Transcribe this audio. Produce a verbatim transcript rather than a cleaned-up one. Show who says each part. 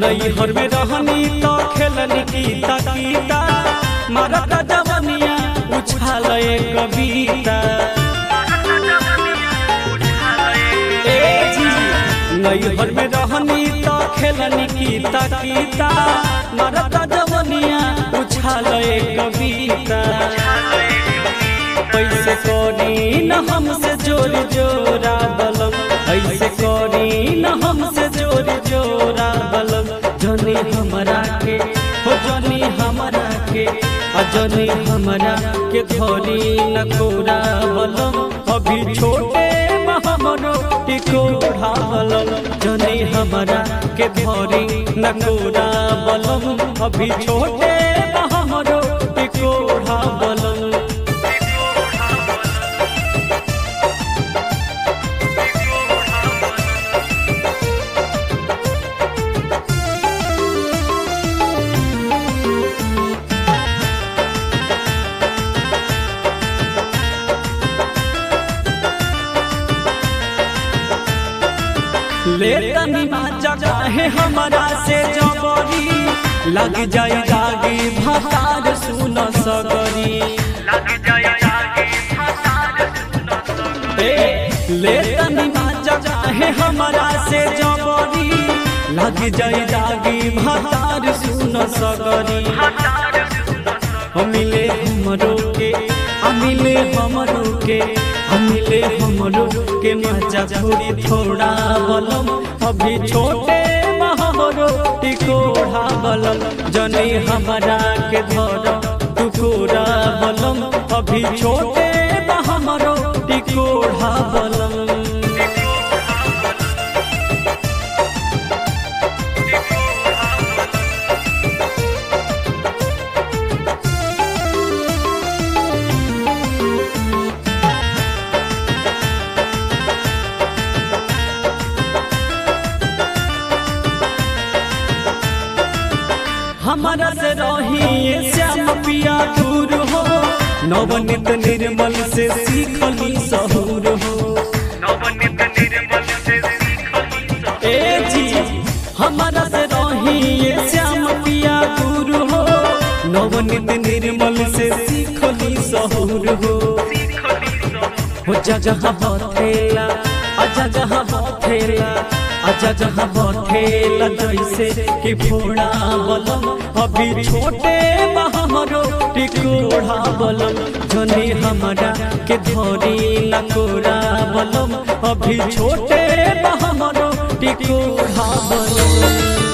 Speaker 1: नैहर में रहनी तो खेलनी कीता कीता मारता जवनिया उछाल कविता। नैहर में रहनी तो खेलनी कीता कीता मारता जवनिया उछाल कविता। ऐसे करी न हमसे जोर जोरा बलम, ऐसे करी न हमसे जोर जोरा बलम। जनी हमरा के हो जनी हमरा के अजनी हमरा के धरी न कोरा बलम। अभी छोटे हमरो टिकोढ़ा बलम, जनी हमरा के धरी न कोरा बलम। अभी छोटे हमरो टिकोढ़ा बलम। लेतनी माचा चाहे हमारा से जबरी लग जाए दागी भतार सुन सगरी। लग जाए दागी भतार सुन सगरी। लेतनी माचा चाहे हमारा से जबरी लग जाए दागी भतार सुन सगरी। मिले हमरो के मिले हमरो के मिले हमरो के मजा थोड़ी थोड़ा बलम। अभी छोटे हमरो टिकोढ़ा बलम, जनी हमरा के धर टुकोरा बलम। अभी छोटे हमरो टिकोढ़ा बलम। हमारा से रही श्याम पिया दूर हो, नवनीत निर्मल से सीखली सहूर हो। नवनीत निर्मल से सीखली सहूर। ए जी हमारा से रही श्याम पिया दूर हो, नवनीत निर्मल से सीखली सहूर हो। हो जा जहाँ बथेला आजा जहाँ बथेला आजा जहाँ बथेला जैसे कि फोड़ा बलम। अभी छोटे हमरो टिकोढ़ा बलम, जनी हमरा के धरी न कोरा बलम। अभी छोटे हमरो टिकोढ़ा बलम।